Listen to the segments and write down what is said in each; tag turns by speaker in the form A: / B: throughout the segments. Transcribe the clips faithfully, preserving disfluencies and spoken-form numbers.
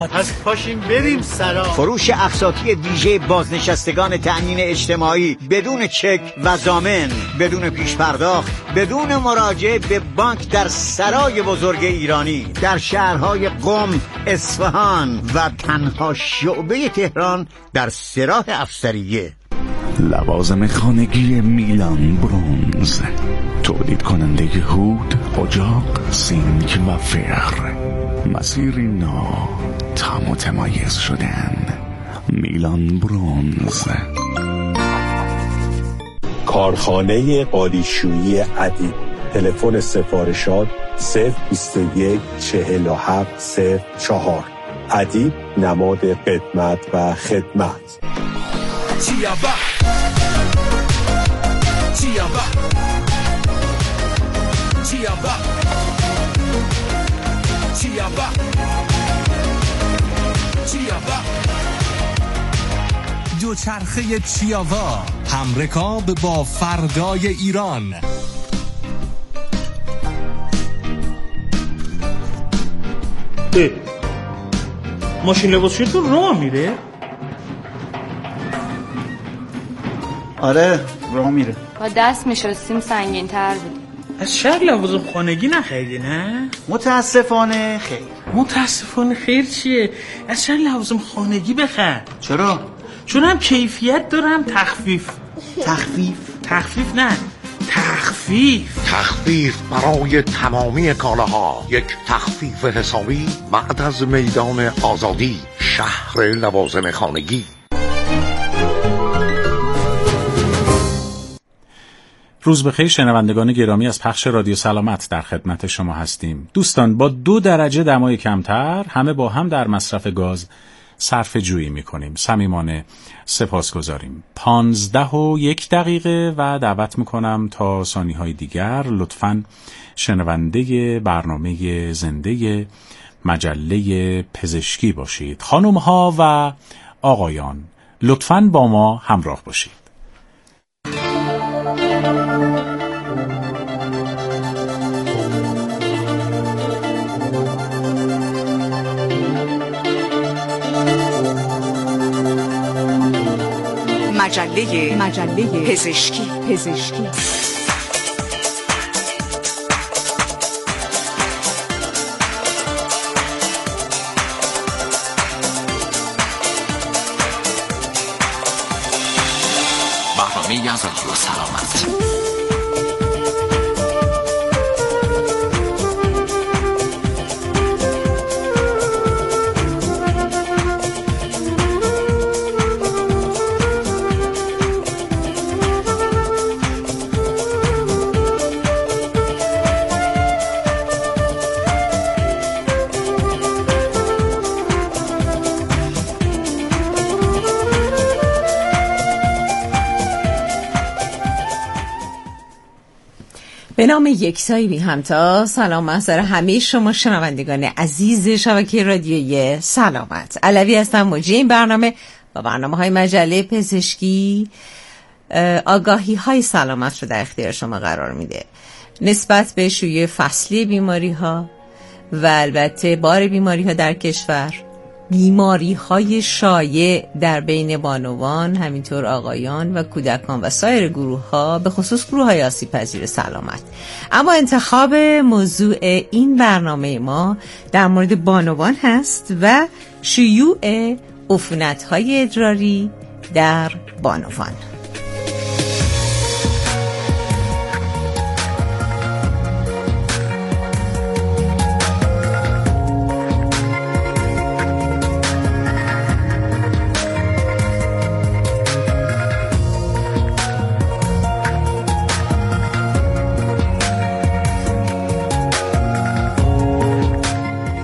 A: از پاشیم بریم سلام.
B: فروش اقساطی ویژه بازنشستگان تأمین اجتماعی بدون چک و ضامن، بدون پیش پرداخت، بدون مراجعه به بانک در سرای بزرگ ایرانی در شهرهای قم، اصفهان و تنها شعبه تهران در سراح افسریه.
C: لوازم خانگی میلان برونز، تولید کننده هود، اجاق، سینک و فر. مسیری نو، تا متمایز شدن. میلان برونز.
D: کارخانه قالیشویی ادیب. تلفن سفارشات صفر بیست و یک چهل و هفت صفر چهار. ادیب نماد قدمت و خدمت.
E: چیابا چیابا چیابا چیابا چیابا دوچرخه چیاوا، همرکاب با فردای ایران.
A: ماشین لباسشویی راه میره؟
F: آره راه میره.
G: با دست میشستیم سنگین تر بود.
A: از شهر لوازم خانگی نخریدی نه؟
F: متاسفانه خیر.
A: متاسفانه خیر چیه؟ از شهر لوازم خانگی بخر.
F: چرا؟
A: چون هم کیفیت داره هم تخفیف.
F: تخفیف؟
A: تخفیف نه، تخفیف.
H: تخفیف برای تمامی کالاها. یک تخفیف حسابی بعد از میدان آزادی، شهر لوازم خانگی.
I: روز بخیر شنوندگان گرامی، از پخش رادیو سلامت در خدمت شما هستیم. دوستان، با دو درجه دمای کمتر همه با هم در مصرف گاز صرفه جویی میکنیم. صمیمانه سپاسگزاریم. پانزده و یک دقیقه و دعوت میکنم تا ثانیه‌های دیگر لطفاً شنونده برنامه زنده مجله پزشکی باشید. خانم‌ها و آقایان لطفاً با ما همراه باشید.
J: مجله مجله پزشکی پزشکی
E: برنامه از رادیو سلامت.
K: به نام یکتایی بی همتا. سلام محضر همه شما شنوندگان عزیز شبکه رادیویی سلامت. علوی هستم، مجری این برنامه با برنامه های مجله پزشکی آگاهی های سلامت رو در اختیار شما قرار میده نسبت به شیوع فصلی بیماری ها و البته بار بیماری ها در کشور، بیماری های شایع در بین بانوان، همینطور آقایان و کودکان و سایر گروه ها، به خصوص گروه های آسیب پذیر سلامت. اما انتخاب موضوع این برنامه ما در مورد بانوان هست و شیوع عفونت های ادراری در بانوان.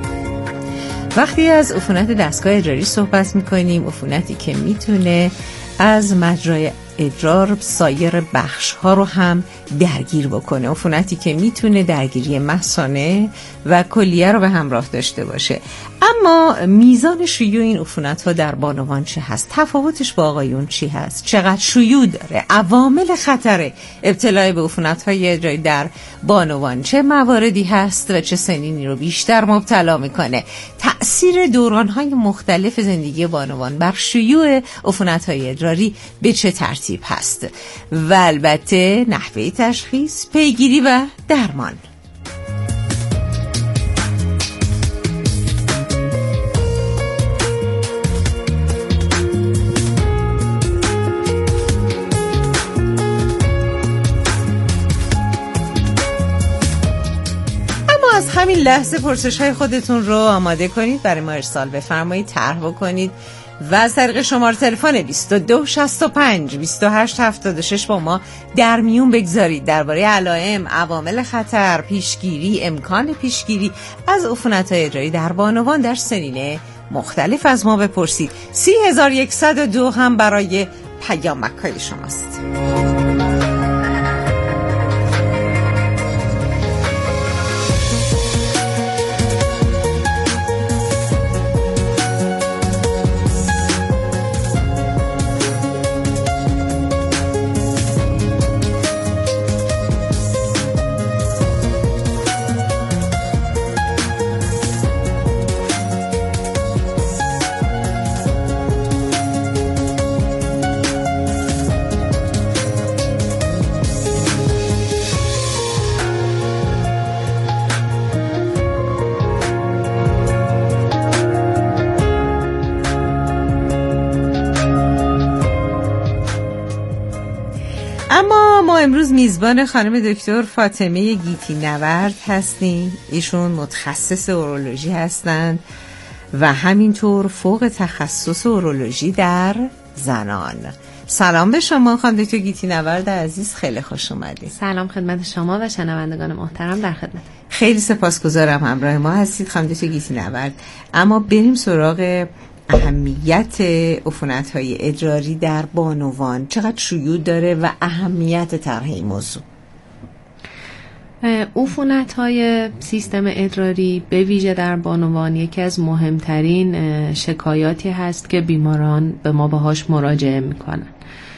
K: وقتی از عفونت دستگاه ادراری صحبت میکنیم، عفونتی که میتونه از مجرای ادرار سایر بخش ها رو هم درگیر بکنه. عفونتی که میتونه درگیری مثانه و کلیه رو به همراه داشته باشه. اما میزان شیوع این عفونت ها در بانوان چه هست؟ تفاوتش با آقایون چی هست؟ چقدر شیوع داره؟ عوامل خطر ابتلا به عفونت های ادراری در بانوان چه مواردی هست و چه سنینی رو بیشتر مبتلا میکنه؟ تأثیر دوران های مختلف زندگی بانوان بر شیوع عفونت های ادراری به چه ترتیب هست؟ و البته نحوه تشخیص، پیگیری و درمان. از همین لحظه پرسش های خودتون رو آماده کنید، برای ما ارسال بفرمایید، طرح بکنید و از طریق شماره تلفن بیست و دو شصت و پنج بیست و هشت هفتاد و شش با ما در میون بگذارید. درباره علائم، عوامل خطر، پیشگیری، امکان پیشگیری از عفونت‌های ادراری در بانوان در سنین مختلف از ما بپرسید. سی هزار و صد و دو هم برای پیامک‌های شماست. اما ما امروز میزبان خانم دکتر فاطمه گیتی نورد هستیم. ایشون متخصص اورولوژی هستند و همینطور فوق تخصص اورولوژی در زنان. سلام به شما خانم دکتر گیتی نورد عزیز، خیلی خوش اومدید.
L: سلام خدمت شما و شنوندگان محترم در خدمت.
K: خیلی سپاسگزارم همراه ما هستید خانم دکتر گیتی نورد. اما بریم سراغ اهمیت عفونت‌های ادراری در بانوان. چقدر شیوع داره و اهمیت طرح این موضوع؟
L: عفونت‌های سیستم ادراری به ویژه در بانوان یکی از مهمترین شکایاتی هست که بیماران به ما باهاش مراجعه میکنن.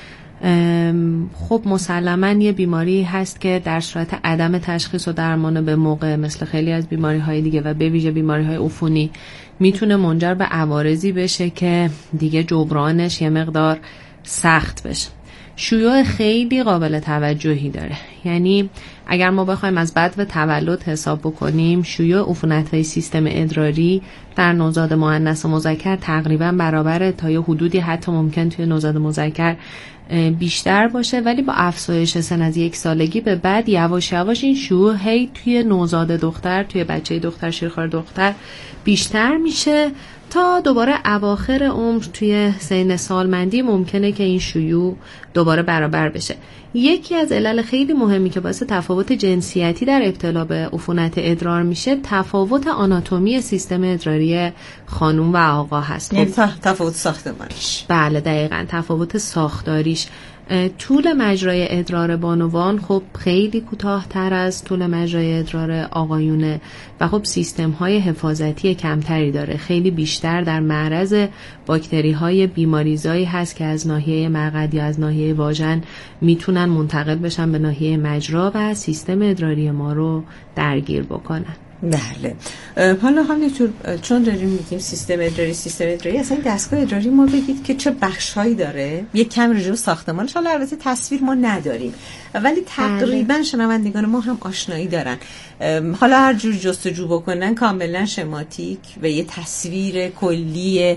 L: خب مسلماً یه بیماری هست که در صورت عدم تشخیص و درمان به موقع مثل خیلی از بیماری‌های دیگه و به ویژه بیماری‌های عفونی میتونه منجر به عوارضی بشه که دیگه جبرانش یه مقدار سخت بشه. شیوع خیلی قابل توجهی داره. یعنی اگر ما بخوایم از بدو تولد حساب بکنیم، شیوع عفونت‌های سیستم ادراری در نوزاد مؤنث و مذکر تقریبا برابره، تا یه حدودی حتی ممکن توی نوزاد مذکر بیشتر باشه، ولی با افزایش سن از یک سالگی به بعد یواش یواش این شیوع هی توی نوزاد دختر، توی بچه دختر، شیرخوار دختر بیشتر میشه تا دوباره اواخر عمر توی سن سالمندی ممکنه که این شیوع دوباره برابر بشه. یکی از علل خیلی مهمی که باعث تفاوت جنسیتی در ابتلا به عفونت ادرار میشه، تفاوت آناتومی سیستم ادراری خانم و آقا هست.
K: یعنی تفاوت ساختمانیش.
L: بله دقیقاً، تفاوت ساختاریش. طول مجرای ادرار بانوان خب خیلی کوتاه‌تر از طول مجرای ادرار آقایونه و خب سیستم‌های حفاظتی کمتری داره. خیلی بیشتر در معرض باکتری‌های بیماریزایی هست که از ناحیه مقعد یا از ناحیه واژن میتونن منتقل بشن به ناحیه مجرا و سیستم ادراری ما رو درگیر بکنن.
K: بله. حالا همینطور چون داریم میگیم سیستم ادراری سیستم ادراری اصلا دستگاه ادراری ما بگید که چه بخش‌هایی داره؟ یک کم رجوع ساختمانش، حالا البته تصویر ما نداریم ولی تقریبا شنوندگان ما هم آشنایی دارن. حالا هر جور جستجو بکنن کاملا شماتیک و یه تصویر کلی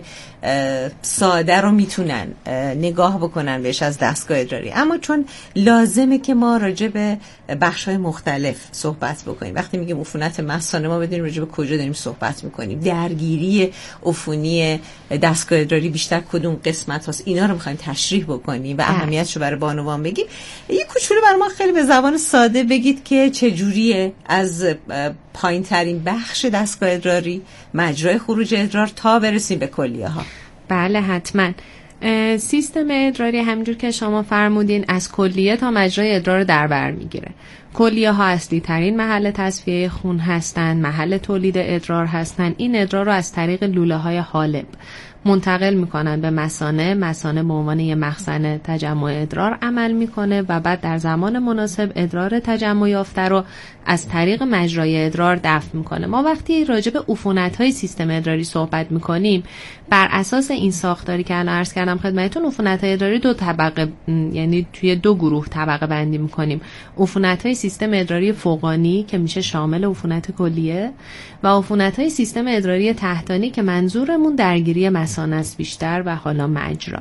K: ساده رو میتونن نگاه بکنن بهش از دستگاه ادراری. اما چون لازمه که ما راجع به بخش‌های مختلف صحبت بکنیم، وقتی میگیم عفونت مثانه ما بدونیم راجع به کجا داریم صحبت میکنیم، درگیری عفونی دستگاه ادراری بیشتر کدوم قسمت هست، اینا رو میخوایم تشریح بکنیم و اهمیتشو برای بانوان بگیم. یه کوچولو برای ما خیلی به زبان ساده بگید که چجوریه از پایین ترین بخش دستگاه ادراری، مجرای خروج ادرار تا برسیم به کلیه ها.
L: بله حتما. سیستم ادراری همینجور که شما فرمودین از کلیه تا مجرای ادرار رو در بر میگیره. کلیه ها اصلی ترین محل تصفیه خون هستن، محل تولید ادرار هستن. این ادرار رو از طریق لوله های حالب منتقل میکنن به مثانه. مثانه به عنوان یه مخزن تجمع ادرار عمل میکنه و بعد در زمان مناسب ادرار تجمع یافته رو از طریق مجرای ادرار دفع میکنه. ما وقتی راجع به عفونت‌های سیستم ادراری صحبت میکنیم، بر اساس این ساختاری که الان عرض کردم خدمتتون، عفونت‌های ادراری دو طبقه، یعنی توی دو گروه طبقه بندی میکنیم. عفونت‌های سیستم ادراری فوقانی که میشه شامل عفونت کلیه و عفونت‌های سیستم ادراری تحتانی که منظورمون درگیری مثانه است بیشتر و حالا مجرا،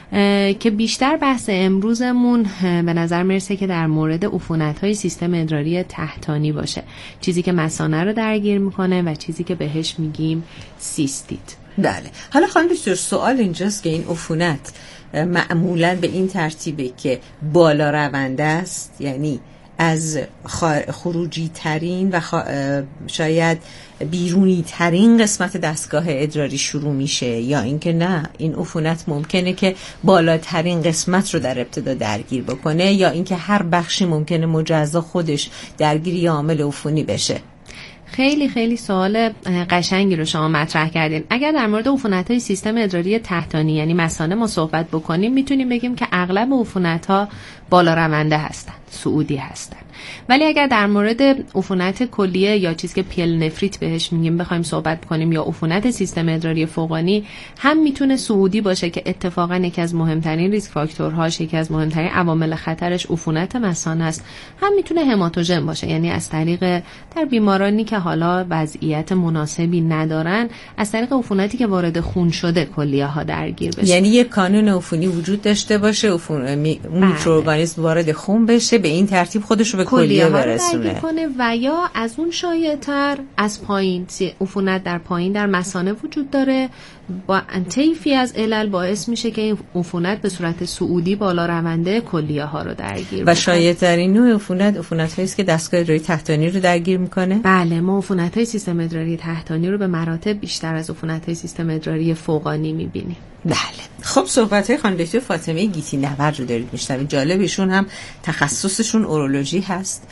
L: که بیشتر بحث امروزمون به نظر میرسه که در مورد عفونت‌های سیستم ادراری تحتانی باشه، چیزی که مثانه رو درگیر میکنه و چیزی که بهش میگیم سیستیت.
K: بله. حالا خانم دکتر سوال اینجاست که این عفونت معمولاً به این ترتیبه که بالا رونده است، یعنی از خروجی ترین و شاید بیرونی ترین قسمت دستگاه ادراری شروع میشه، یا اینکه نه این عفونت ممکنه که بالاترین قسمت رو در ابتدا درگیر بکنه، یا اینکه هر بخشی ممکنه مجزا خودش درگیری عامل عفونی بشه؟
L: خیلی خیلی سوال قشنگی رو شما مطرح کردین. اگر در مورد عفونت‌های سیستم ادراری تحتانی یعنی مثانه ما صحبت بکنیم، میتونیم بگیم که اغلب عفونت‌ها بالا رونده هستن، صعودی هستن. ولی اگر در مورد عفونت کلیه یا چیزی که پیل نفریت بهش میگیم بخوایم صحبت کنیم، یا عفونت سیستم ادراری فوقانی، هم میتونه صعودی باشه که اتفاقا یکی از مهمترین ریسک فاکتورهاش، یکی از مهمترین عوامل خطرش عفونت مثانه است. هم میتونه هماتوژن باشه، یعنی از طریق در بیمارانی که حالا وضعیت مناسبی ندارن، از طریق عفونتی که وارد خون شده کلیه ها درگیر بشه.
K: یعنی یک کانون عفونی وجود داشته باشه، عفون می... میکروارگانیسم وارد خون بشه، به این ترتیب خودش رو به کلیه برسونه
L: کنه، و یا از اون شایع‌تر از پایین، عفونت در پایین در مثانه وجود داره، با طیفی از علل باعث میشه که این عفونت به صورت صعودی بالا رونده کلیه ها رو درگیر
K: و شایع‌ترین نوع عفونت عفونت‌هایی است که دستگاه ادراری تحتانی رو درگیر میکنه.
L: بله، ما عفونت‌های سیستم ادراری تحتانی رو به مراتب بیشتر از عفونت‌های سیستم ادراری فوقانی میبینیم.
K: بله. خب صحبت‌های خانم دکتر فاطمه گیتی نورد رو دارید میشنوید. جالبشون هم تخصصشون اورولوژی هست،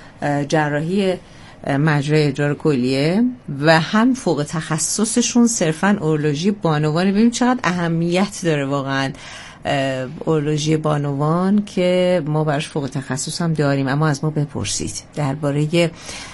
K: جراحی مجرای ادرار کلیه، و هم فوق تخصصشون صرفاً اورولوژی بانوان. ببینیم چقدر اهمیت داره واقعاً اورولوژی بانوان که ما براش فوق تخصص هم داریم. اما از ما بپرسید درباره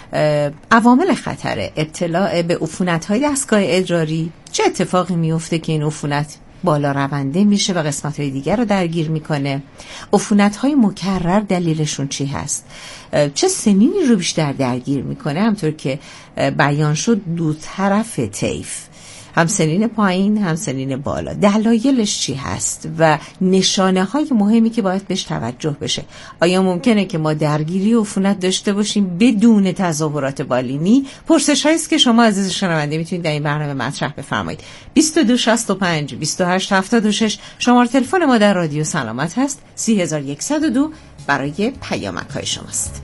K: عوامل خطر ابتلا به عفونت‌های دستگاه ادراری، چه اتفاقی میفته که این عفونت بالا رونده میشه و قسمت‌های دیگر رو درگیر میکنه؟ عفونت‌های مکرر دلیلشون چی هست؟ چه سنینی رو بیشتر درگیر میکنه؟ همطور که بیان شد دو طرف طیف، هم سنین پایین هم سنین بالا، دلایلش چی هست و نشانه های مهمی که باید بهش توجه بشه؟ آیا ممکنه که ما درگیری عفونت داشته باشیم بدون تظاهرات بالینی؟ پرسش هایی است که شما عزیز شنونده میتونید در این برنامه مطرح بفرمایید. بیست و دو شصت و پنج بیست و هشت هفتاد و شش شماره تلفن ما در رادیو سلامت هست. سی هزار و صد و دو برای پیامک های شماست.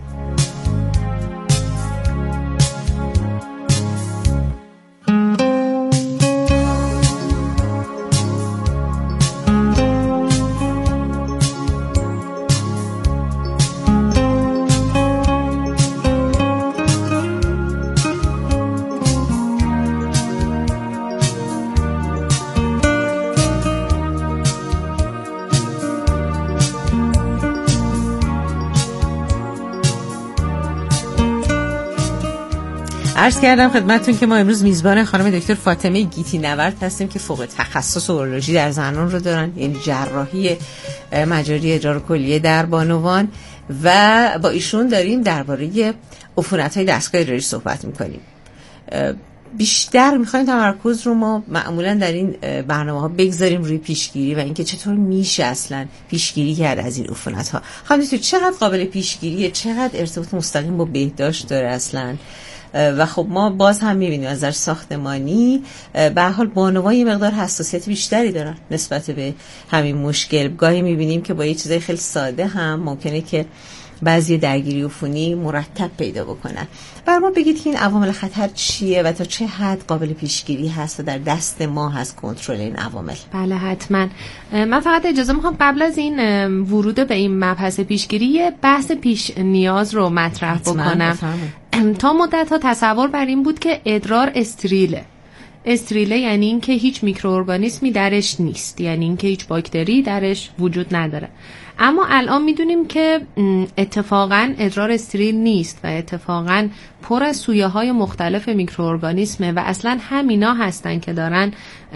K: عرض کردم خدمتتون که ما امروز میزبان خانم دکتر فاطمه گیتی نورد هستیم که فوق تخصص اورولوژی در زنان رو دارن، یعنی جراحی مجاری ادرار کلیه در بانوان، و با ایشون داریم درباره عفونت‌های دستگاه ادراری صحبت میکنیم. بیشتر میخوایم تمرکز رو ما معمولا در این برنامه ها بگذاریم روی پیشگیری و اینکه چطور میشه اصلا پیشگیری کرد از این عفونت ها. خانم دکتر چقدر قابل پیشگیریه، چقدر ارتباط مستقیم با بهداشت داره اصلا؟ و خب ما باز هم میبینیم از نظر ساختمانی به حال بانوان یه مقدار حساسیت بیشتری دارن نسبت به همین مشکل. گاهی میبینیم که با یه چیزای خیلی ساده هم ممکنه که بعضی درگیری عفونی مرتب پیدا بکنن. برام بگید که این عوامل خطر چیه و تا چه حد قابل پیشگیری هست و در دست ما هست کنترل این عوامل؟
L: بله حتما. من فقط اجازه میخوام قبل از این ورود به این مبحث پیشگیری یه بحث پیش نیاز رو مطرح بکنم. تا مدت ها تصور بر این بود که ادرار استریله. استریله یعنی این که هیچ میکروارگانیسمی درش نیست، یعنی این که هیچ باکتری درش وجود نداره. اما الان میدونیم که اتفاقاً ادرار استریل نیست و اتفاقاً پر از سویه های مختلف میکروارگانیسمه و اصلا همینا هستن که دارن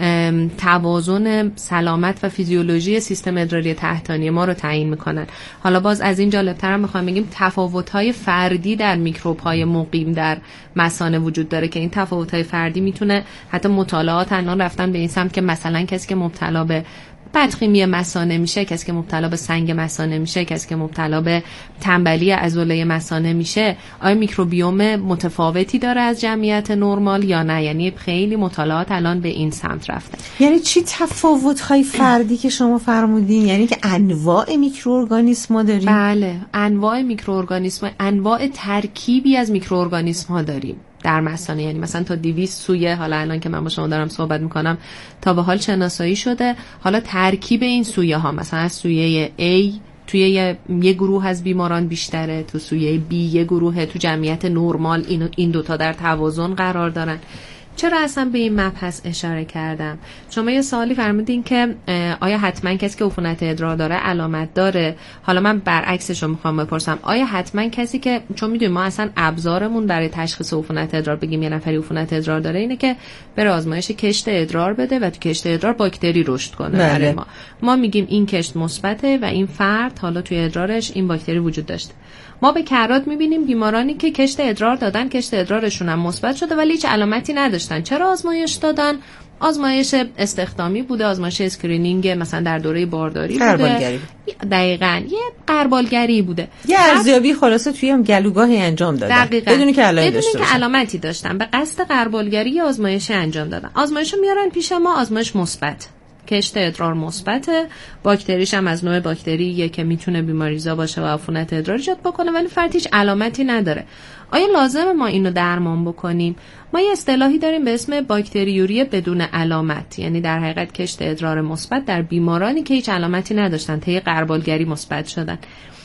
L: توازن سلامت و فیزیولوژی سیستم ادراری تحتانی ما رو تعیین میکنن. حالا باز از این جالبتر هم میخوام بگیم تفاوت‌های فردی در میکروب‌های مقیم در مثانه وجود داره که این تفاوت‌های فردی میتونه حتی مطالعات الان رفتن به این سمت که مثلا کسی که مبتلا به بدخیمی مثانه میشه، کسی که مبتلا به سنگ مثانه میشه، کسی که مبتلا به تنبلی عضله مثانه میشه، آیا میکروبیوم متفاوتی داره از جمعیت نرمال یا نه؟ یعنی خیلی مطالعات الان به این سمت رفته.
K: یعنی چی تفاوت‌های فردی که شما فرمودین؟ یعنی که انواع میکروارگانیسم‌ها داریم؟
L: بله، انواع میکروارگانیسم، انواع ترکیبی از میکروارگانیسم‌ها داریم در مثانه. یعنی مثلا تا دویست سویه، حالا الان که من با شما دارم صحبت میکنم تا به حال شناسایی شده. حالا ترکیب این سویه ها، مثلا از سویه A توی یه, یه گروه از بیماران بیشتره، تو سویه B یه گروه، تو جمعیت نرمال این, این دوتا در توازن قرار دارن. چرا اصلا به این مبحث اشاره کردم؟ شما یه سوالی فرمودین که آیا حتما کسی که عفونت ادرار داره علامت داره؟ حالا من برعکسش رو میخوام بپرسم، آیا حتما کسی که، چون میدونیم ما اصلا ابزارمون برای تشخیص عفونت ادرار بگیم یه نفری عفونت ادرار داره اینه که بره آزمایش کشت ادرار بده و تو کشت ادرار باکتری رشد کنه.
K: بله.
L: برای ما ما میگیم این کشت مثبته و این فرد حالا توی ادرارش این باکتری وجود داشته. ما به کرات میبینیم بیمارانی که کشت ادرار دادن، کشت ادرارشون هم مثبت شده ولی هیچ علامتی نداشتن. چرا آزمایش دادن؟ آزمایش استخدامی بوده، آزمایش اسکرینینگ مثلا در دوره بارداری بوده، دقیقاً یه قربالگری بوده،
K: یه ارزیابی خلاصه توی هم گلوگاهی انجام دادن بدون که علامتی داشته
L: بدون که علامتی داشتن، به قصد قربالگری آزمایش انجام دادن. آزمایشو میارن پیش ما، آزمایش مثبت، کشت ادرار مثبته، باکتریش هم از نوع باکتریه که میتونه بیماریزا باشه و عفونت ادرار ایجاد بکنه ولی فرد هیچ علامتی نداره. آیا لازمه ما اینو درمان بکنیم؟ ما یه اصطلاحی داریم به اسم باکتریوری بدون علامت، یعنی در حقیقت کشت ادرار مثبت در بیمارانی که هیچ علامتی نداشتن طی قربالگری مثبت شدن.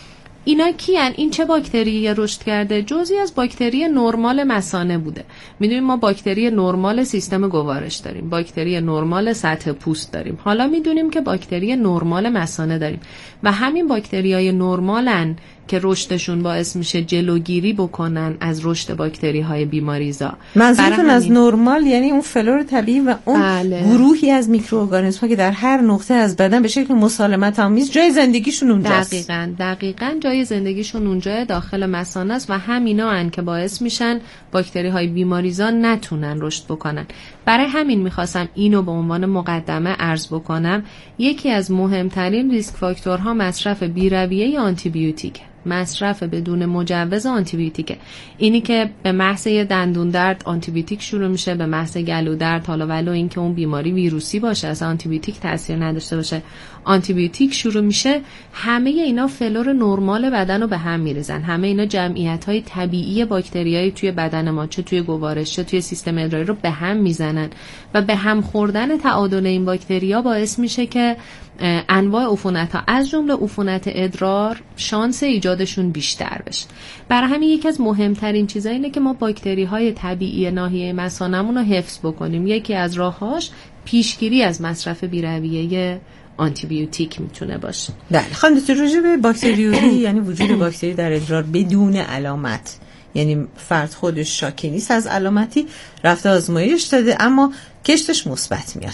L: اینا کیان؟ این چه باکتری رشد کرده؟ جزئی از باکتری نرمال مثانه بوده. میدونیم ما باکتری نرمال سیستم گوارش داریم، باکتری نرمال سطح پوست داریم، حالا میدونیم که باکتری نرمال مثانه داریم و همین باکتریای نرمالن که رشدشون باعث میشه جلوگیری بکنن از رشد باکتری های بیماریزا.
K: منظورتون از نرمال یعنی اون فلور طبیعی و اون
L: بله.
K: گروهی از میکروارگانیسم ها که در هر نقطه از بدن به شکل مسالمت آمیز جای زندگیشون اونجاست.
L: دقیقاً دقیقاً جای زندگیشون اونجا داخل مثانه است و همینا ان که باعث میشن باکتری های بیماریزا نتونن رشد بکنن. برای همین میخواستم اینو به عنوان مقدمه عرض بکنم. یکی از مهمترین ریسک فاکتورها مصرف بی‌رویه آنتی بیوتیک، مصرف بدون مجوز آنتی بیوتیک. اینی که به محض دندون درد آنتی بیوتیک شروع میشه، به محض گلو درد، حالا ولو این که اون بیماری ویروسی باشه اصلا آنتی بیوتیک تاثیر نداشته باشه، آنتی بیوتیک شروع میشه، همه اینا فلور نرمال بدن رو به هم میریزن. همه اینا جمعیت‌های طبیعی باکتریایی توی بدن ما، چه توی گوارش چه توی سیستم ادراری رو به هم میزنن و به هم خوردن تعادل این باکتریا باعث میشه که انواع عفونت‌ها از جمله عفونت ادرار شانس ایجادشون بیشتر بشه. برای همین یکی از مهمترین چیزا اینه که ما باکتری‌های طبیعی ناحیه مثانه‌مون رو حفظ بکنیم. یکی از راه‌هاش پیشگیری از مصرف بی‌رویه آنتی بیوتیک میتونه باشه.
K: بله خانم دکتر، راجع به باکتریوری یعنی وجود باکتری در ادرار بدون علامت، یعنی فرد خودش شاکی نیست از علامتی، رفته آزمایش داده اما کشتش مثبت میاد،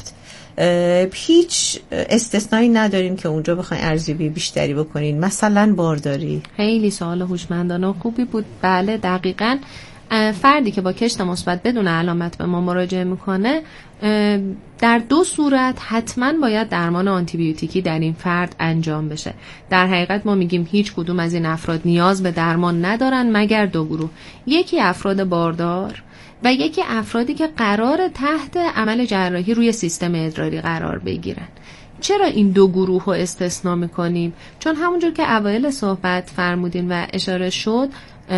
K: هیچ استثنایی نداریم که اونجا بخواین ارزیابی بیشتری بکنین، مثلا بارداری؟
L: خیلی سوال هوشمندانه و خوبی بود. بله دقیقاً فردی که با کشت مثبت بدون علامت به ما مراجعه میکنه در دو صورت حتما باید درمان آنتی بیوتیکی در این فرد انجام بشه. در حقیقت ما میگیم هیچ کدوم از این افراد نیاز به درمان ندارن مگر دو گروه، یکی افراد باردار و یکی افرادی که قرار تحت عمل جراحی روی سیستم ادراری قرار بگیرن. چرا این دو گروه رو استثنا میکنیم؟ چون همونجور که اوایل صحبت فرمودین و اشاره شد،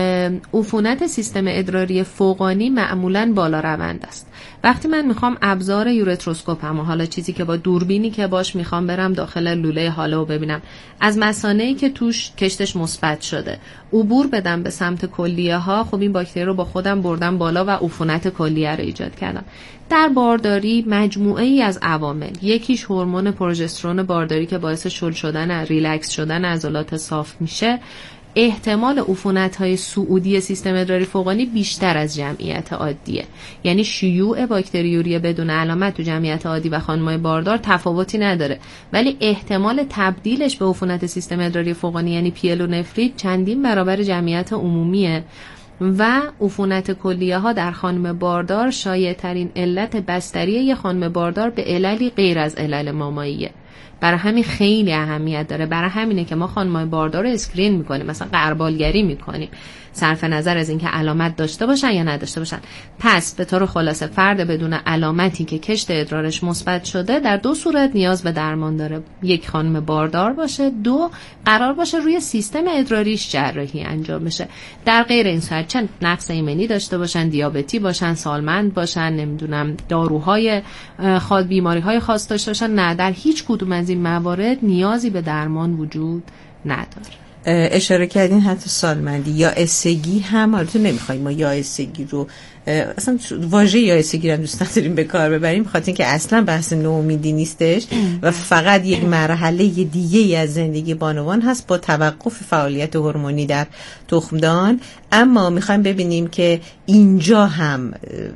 L: عفونت سیستم ادراری فوقانی معمولاً بالا روند است. وقتی من میخوام ابزار یورتروسکوپم و حالا چیزی که با دوربینی که باش میخوام برم داخل لوله حاله و ببینم از مثانه‌ای که توش کشتش مثبت شده عبور بدم به سمت کلیه ها، خب این باکتری رو با خودم بردم بالا و عفونت کلیه رو ایجاد کردم. در بارداری مجموعه ای از عوامل، یکیش هورمون پروژسترون بارداری که باعث شل شدن ریلکس شدن عضلات صاف میشه، احتمال عفونت‌های صعودی سیستم ادراری فوقانی بیشتر از جمعیت عادیه. یعنی شیوع باکتریوری بدون علامت تو جمعیت عادی و خانم‌های باردار تفاوتی نداره، ولی احتمال تبدیلش به عفونت سیستم ادراری فوقانی یعنی پیلونفریت چندین برابر جمعیت عمومیه. و عفونت کلیه ها در خانم باردار شایع‌ترین علت بستری یه خانم باردار به عللی غیر از علل ماماییه. برای همین خیلی اهمیت داره. برای همینه که ما خانم‌های باردار رو اسکرین میکنیم، مثلا غربالگری میکنیم، صرف نظر از اینکه علامت داشته باشن یا نداشته باشن. پس به طور خلاصه فرد بدون علامتی که کشت ادرارش مثبت شده در دو صورت نیاز به درمان داره: یک، خانم باردار باشه، دو، قرار باشه روی سیستم ادراریش جراحی انجام بشه. در غیر این صورت چند نقص ایمنی داشته باشن، دیابتی باشن، سالمند باشن، نمیدونم داروهای خاص، بیماری‌های خاص داشته باشن، نه، در هیچ کدوم از این موارد نیازی به درمان وجود نداره.
K: اشاره کردین حتی سالمندی یا اسگی هم، البته نمیخوایم ما یا اسگی رو اصلا واژه یا اسگی رو دوست نداریم به کار ببریم، بخاطر اینکه اصلا بحث نومیدی نیستش و فقط یک مرحله دیگه از زندگی بانوان هست با توقف فعالیت هورمونی در تخمدان. اما میخوایم ببینیم که اینجا هم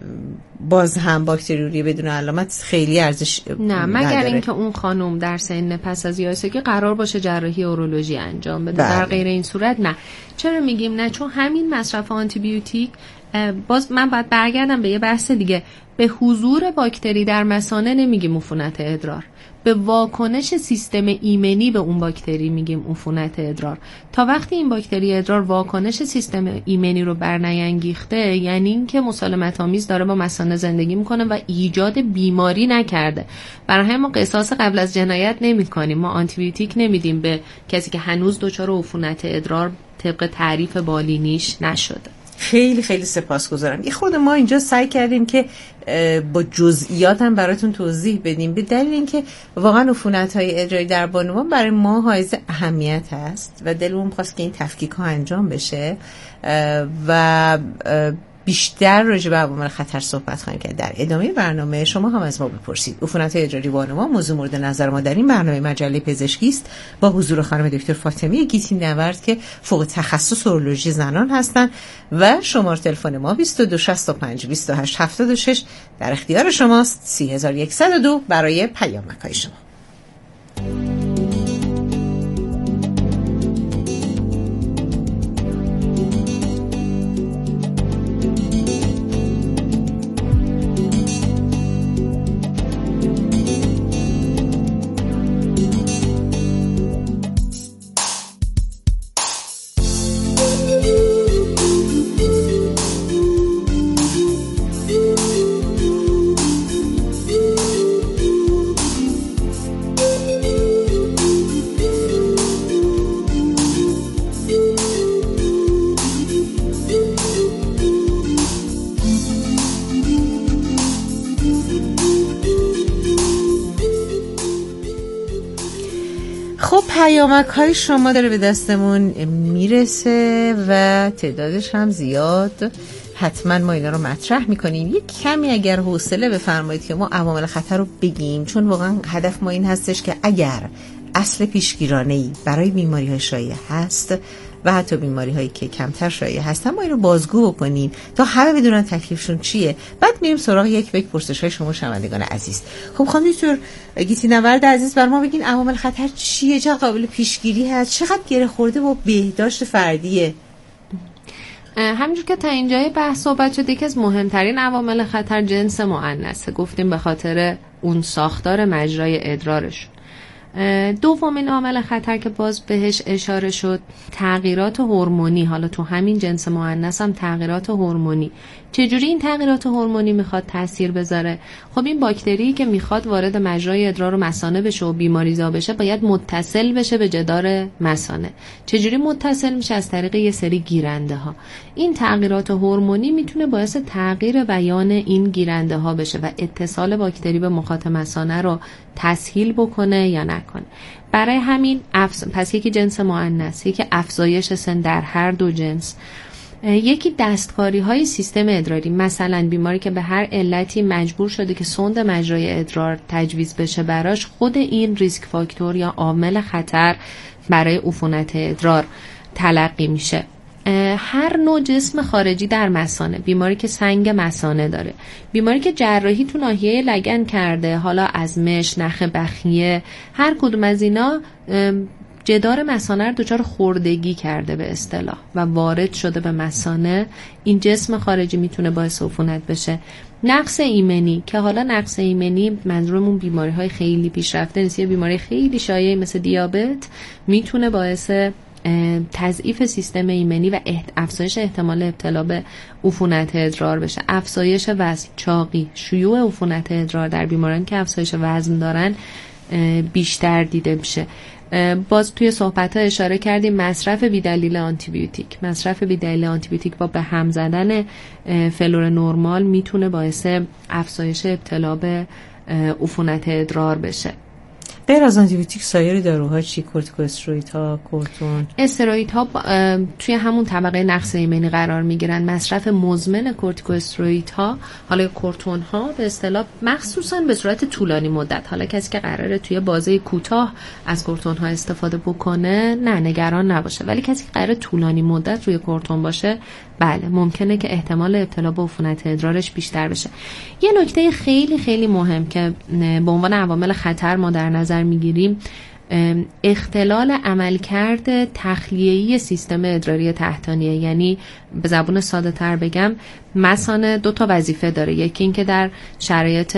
K: باز هم باکتریوری بدون علامت خیلی ارزش
L: نه، مگر اینکه اون خانم در سن پس از یائسگی قرار باشه جراحی اورولوژی انجام بده. در غیر این صورت نه. چرا میگیم نه؟ چون همین مصرف آنتی بیوتیک، باز من باید برگردم به یه بحث دیگه، به حضور باکتری در مثانه نمیگیم عفونت ادرار، به واکنش سیستم ایمنی به اون باکتری میگیم عفونت ادرار. تا وقتی این باکتری ادرار واکنش سیستم ایمنی رو برنیانگیخته، یعنی اینکه مسالمت آمیز داره با مثانه زندگی میکنه و ایجاد بیماری نکرده. برای همین ما قصاص قبل از جنایت نمیکنیم، ما آنتی بیوتیک نمیدیم به کسی که هنوز دچار عفونت ادرار طبق تعریف بالینیش نشده.
K: خیلی خیلی سپاسگزارم. یه خود ما اینجا سعی کردیم که با جزئیات هم براتون توضیح بدیم، به دلیل اینکه واقعا عفونت‌های ادراری در بانوان برای ما حائز اهمیت هست و دلمون خواست که این تفکیک ها انجام بشه و بیشتر راجع به عوامل خطر صحبت خواهیم کرد. در ادامه برنامه شما هم از ما بپرسید. عفونت‌های ادراری بانوان موضوع مورد نظر ما در این برنامه مجله پزشکی است، با حضور خانم دکتر فاطمه گیتی نورد که فوق تخصص اورولوژی زنان هستند و شماره تلفن ما بیست و دو شصت و پنج بیست و هشت هفتاد و شش در اختیار شماست. سی هزار و صد و دو برای پیامک‌های شما. پیامک های شما داره به دستمون میرسه و تعدادش هم زیاد، حتما ما اینا رو مطرح میکنیم. یک کمی اگر حوصله بفرمایید که ما عوامل خطر رو بگیم، چون واقعا هدف ما این هستش که اگر اصل پیشگیرانه‌ای برای بیماری های شایع هست و حتی بیماری هایی که کمتر شایع هستن ما این رو بازگو بکنیم تا همه بدونن تکلیفشون چیه. بعد میریم سراغ یک یک پرسش های شما شنوندگان عزیز. خب خانم دکتر گیتی نورد عزیز بر ما بگین عوامل خطر چیه، چه قابل پیشگیری هست، چقدر گره خورده با بهداشت فردیه؟
L: همینجور که تا اینجای بحث صحبت شد، یکی از مهمترین عوامل خطر جنس مؤنثه، گفتیم به خاطر اون ساختار مجرای ادرارش. دومین عامل خطر که باز بهش اشاره شد تغییرات هورمونی. حالا تو همین جنس مؤنث هم تغییرات هورمونی چجوری این تغییرات هورمونی میخواد تاثیر بذاره؟ خب این باکتری که میخواد وارد مجرای ادرار و مثانه بشه و بیماریزا بشه باید متصل بشه به جدار مثانه. چجوری متصل میشه؟ از طریق یه سری گیرنده ها. این تغییرات هورمونی میتونه باعث تغییر بیان این گیرنده ها بشه و اتصال باکتری به مخاط مثانه رو تسهیل بکنه یا نکنه. برای همین افز... پس یکی جنس مؤنث، یکی افزایش سن در هر دو جنس، یکی دستکاری های سیستم ادراری، مثلا بیماری که به هر علتی مجبور شده که سوند مجرای ادرار تجویز بشه براش، خود این ریسک فاکتور یا عامل خطر برای عفونت ادرار تلقی میشه. هر نوع جسم خارجی در مثانه، بیماری که سنگ مثانه داره، بیماری که جراحی تو ناحیه لگن کرده، حالا از مش، نخ بخیه، هر کدوم از اینا جدار مثانه رو دچار خوردگی کرده به اصطلاح و وارد شده به مثانه، این جسم خارجی میتونه باعث عفونت بشه. نقص ایمنی که حالا نقص ایمنی منظورمون بیماری های خیلی پیشرفته نیست، یه بیماری خیلی شایعی مثل دیابت میتونه باعث تضعیف سیستم ایمنی و افزایش احتمال ابتلا به عفونت ادرار بشه. افزایش وزن، چاقی، شیوع عفونت ادرار در بیماران که افزایش وزن دارن بیشتر دیده میشه. باز توی صحبت‌ها اشاره کردیم مصرف بی‌دلیل آنتیبیوتیک. مصرف بی‌دلیل آنتیبیوتیک با به هم زدن فلور نرمال میتونه باعث افزایش ابتلا به عفونت ادرار بشه.
K: غیر از آنتیبیوتیک سایر داروها چی؟ کورتیکواستروئیدها، کورتون؟
L: استروئیدها توی همون طبقه نقص ایمنی قرار میگیرن. مصرف مزمن کورتیکواستروئیدها، حالا کورتون ها به اصطلاح، مخصوصا به صورت طولانی مدت، حالا کسی که قراره توی بازه کوتاه از کورتون ها استفاده بکنه نه نگران نباشه، ولی کسی که قراره طولانی مدت روی کورتون باشه بله ممکنه که احتمال ابتلا به عفونت ادرارش بیشتر بشه. یه نکته خیلی خیلی مهم که به عنوان عوامل خطر ما در نظر میگیریم، اختلال عملکرد تخلیه‌ای سیستم ادراری تحتانیه. یعنی به زبان ساده تر بگم، مثانه دو تا وظیفه داره. یکی این که در شرایط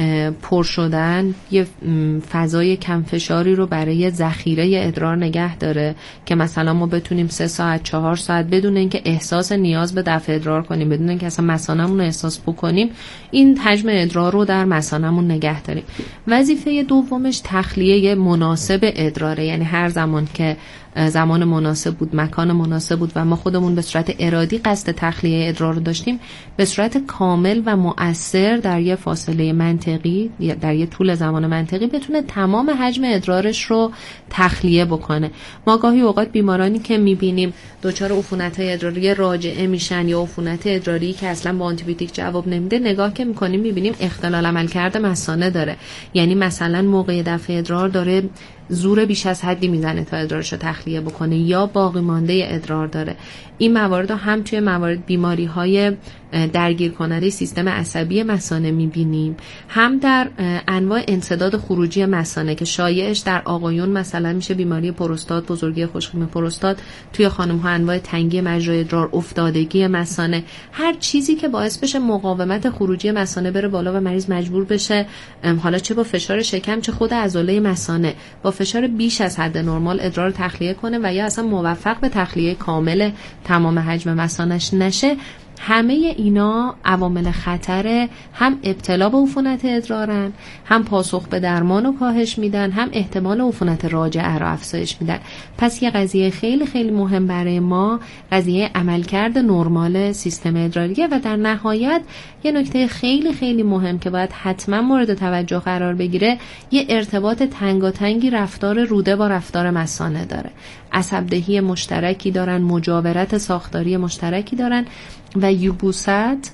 L: پر شدن یه فضای کم فشاری رو برای ذخیره ادرار نگه داره که مثلا ما بتونیم سه ساعت چهار ساعت بدون اینکه احساس نیاز به دفع ادرار کنیم، بدون اینکه اصلا مثانه‌مون رو احساس بکنیم، این حجم ادرار رو در مثانه‌مون نگه داریم. وظیفه دومش تخلیه مناسب ادراره. یعنی هر زمان که زمان مناسب بود، مکان مناسب بود و ما خودمون به صورت ارادی قصد تخلیه ادرار رو داشتیم، به صورت کامل و مؤثر در یه فاصله منطقی، در یه طول زمان منطقی بتونه تمام حجم ادرارش رو تخلیه بکنه. ما گاهی اوقات بیمارانی که میبینیم دچار عفونت‌های ادراری راجعه میشن یا عفونت ادراری که اصلا با آنتیبیوتیک جواب نمیده، نگاه که میکنیم میبینیم اختلال عملکرد مثانه داره. یعنی مثلا موقع دفع ادرار داره زور بیش از حدی میزنه تا ادرارش رو تخلیه بکنه یا باقی مانده ادرار داره. این موارد هم توی موارد بیماری های درگیر کننده سیستم عصبی مثانه میبینیم، هم در انواع انسداد خروجی مثانه که شایعش در آقایون مثلا میشه بیماری پروستات، بزرگی خوشخیم پروستات، توی خانم ها انواع تنگی مجرای ادرار، افتادگی مثانه، هر چیزی که باعث بشه مقاومت خروجی مثانه بره بالا و مریض مجبور بشه حالا چه با فشار شکم چه خود عضله مثانه با فشار بیش از حد نرمال ادرار تخلیه کنه و یا اصلا موفق به تخلیه کامل تمام حجم مثانه‌اش نشه. همه اینا عوامل خطر هم ابتلا به عفونت ادرارن، هم پاسخ به درمان رو کاهش میدن، هم احتمال عفونت راجعه رو افزایش میدن. پس یه قضیه خیلی خیلی مهم برای ما قضیه عملکرد نرمال سیستم ادراریه. و در نهایت یه نکته خیلی خیلی مهم که باید حتما مورد توجه قرار بگیره، یه ارتباط تنگاتنگی رفتار روده با رفتار مثانه داره. عصبدهی مشترکی دارن، مجاورت ساختاری مشترکی دارن و یبوست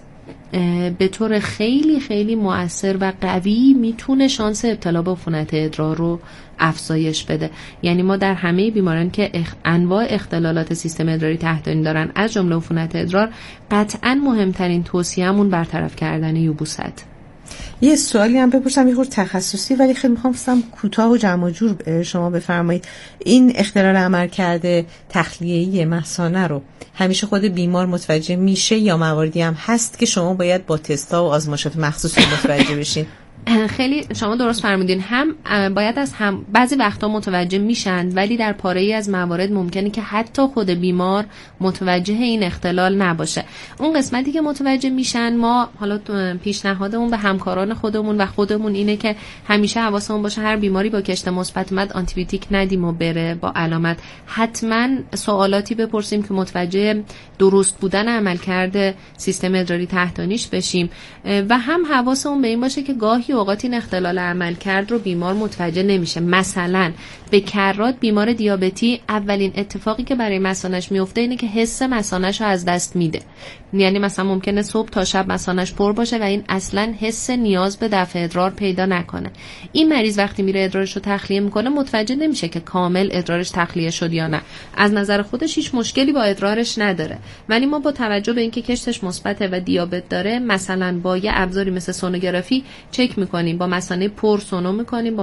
L: به طور خیلی خیلی مؤثر و قوی میتونه شانس ابتلا به عفونت ادرار رو افزایش بده. یعنی ما در همه بیماران که اخ... انواع اختلالات سیستم ادراری تحتانی دارن از جمله عفونت ادرار، قطعاً مهمترین توصیه‌مون برطرف کردن یبوست.
K: یه سوالی هم بپرسم، یه خورده تخصصی ولی خیلی میخوام فهمم کوتاه و جمع و جور شما بفرمایید. این اختلال عملکرد تخلیه‌ای مثانه رو همیشه خود بیمار متوجه میشه یا مواردی هم هست که شما باید با تستا و آزمایشات مخصوصی متوجه بشین؟
L: خیلی شما درست فرمودین، هم باید از هم بعضی وقتا متوجه میشن، ولی در پاره‌ای از موارد ممکنه که حتی خود بیمار متوجه این اختلال نباشه. اون قسمتی که متوجه میشن، ما حالا پیشنهادمون به همکاران خودمون و خودمون اینه که همیشه حواسمون باشه هر بیماری با کشت مثبت اومد آنتی بیوتیک ندیم و بره با علامت. حتما سوالاتی بپرسیم که متوجه درست بودن عملکرد سیستم ادراری تحتانیش بشیم و هم حواسمون به این باشه که گاهی اوقات این اختلال عملکرد رو بیمار متوجه نمیشه. مثلا به کرات بیمار دیابتی اولین اتفاقی که برای مثانه‌اش میفته اینه که حس مثانه‌اش رو از دست میده. یعنی مثلا ممکنه صبح تا شب مثانه‌اش پر باشه و این اصلا حس نیاز به دفع ادرار پیدا نکنه. این مریض وقتی میره ادرارش رو تخلیه میکنه متوجه نمیشه که کامل ادرارش تخلیه شد یا نه. از نظر خودش هیچ مشکلی با ادرارش نداره، ولی ما با توجه به اینکه کشتش مثبته و دیابت داره، مثلا با یه ابزاری مثل سونوگرافی چک میکنیم، با مثانه پر سونو میکنیم، با